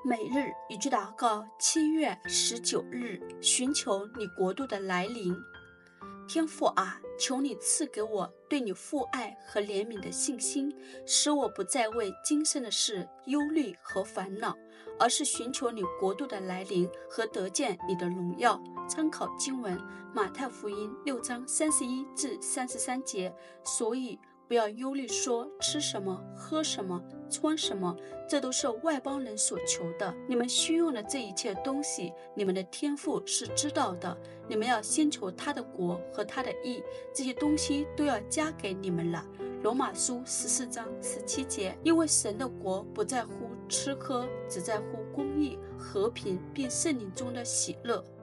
每日一句祷告，7月19日，寻求你国度的来临。天父啊，求你赐给我对你父爱和怜悯的信心，使我不再为今生的事忧虑和烦恼，而是寻求你国度的来临和得见你的荣耀。参考经文马太福音6章31至33节。所以不要忧虑说吃什么喝什么穿什么，这都是外邦人所求的。你们需用的这一切东西，你们的天父是知道的。你们要先求他的国和他的义，这些东西都要加给你们了。罗马书14章17节。因为神的国不在乎吃喝，只在乎公义、和平并圣灵中的喜乐。